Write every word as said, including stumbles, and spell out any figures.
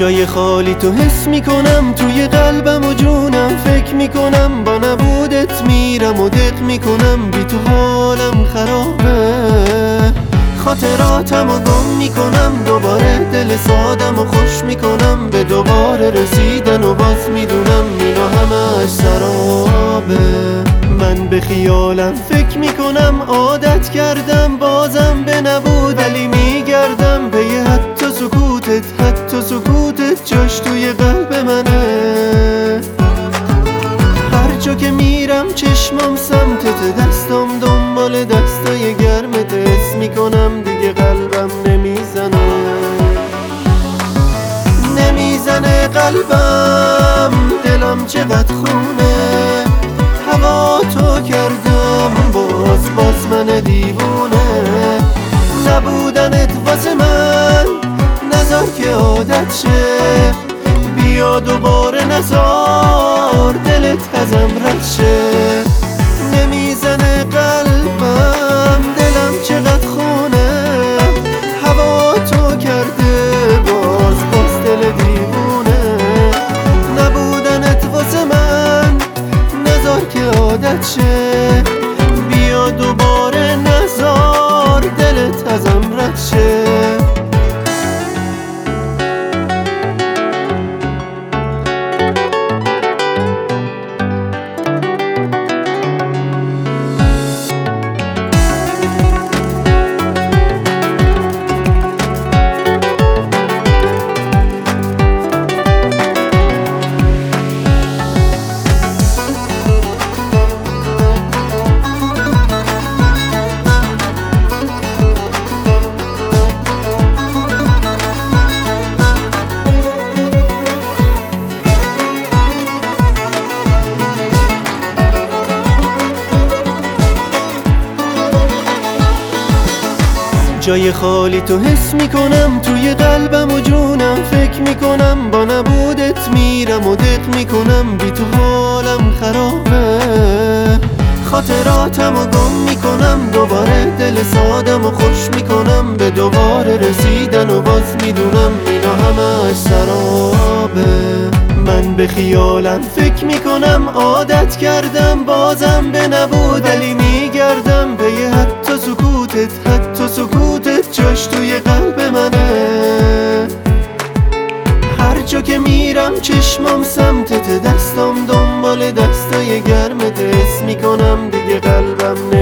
جای خالی تو حس میکنم توی قلبم و جونم، فکر میکنم با نبودت میرم و دق میکنم، بی تو حالم خرابه، خاطراتم و گم میکنم، دوباره دل سادم و خوش میکنم، به دوباره رسیدن و باز میدونم اینا همش سرابه. من به خیالم فکر میکنم، عادت کردم بازم به نبود، ولی میگردم به یه حتی سکوتت، حتی سکوتت جاش توی قلب منه. هر جا که میرم چشمم سمتت، دستم دنبال دستای گرمت، حس میکنم دیگه قلبم نمیزنه، نمیزنه قلبم، دلم چقدر خونه، هوا تو کردم باز باز من دیوونه، نبودنت واسه من نذار که عادت شه، بیا دوباره نذار دلت ازم رد شه. نمیزنه قلبم، دلم چقدر خونه، هوا تو کرده باز باز دل دیوونه، نبودنت واسه من نذار که عادت شه، بیا دوباره نذار دلت ازم رد شه. جای خالی تو حس میکنم توی قلبم و جونم، فکر میکنم با نبودت میرم و دق میکنم، بی تو حالم خرابه، خاطراتم و گم میکنم، دوباره دل سادم و خوش میکنم، به دوباره رسیدن و باز میدونم اینا همش سرابه. من به خیالم فکر میکنم، عادت کردم بازم به نبود، ولی میگردم به یه حتی سکوتت، حتی سکوتت جاش توی قلب منه. هر جا که میرم چشمم سمتت، دستم دنبال دستای گرمت، حس میکنم دیگه قلبم نه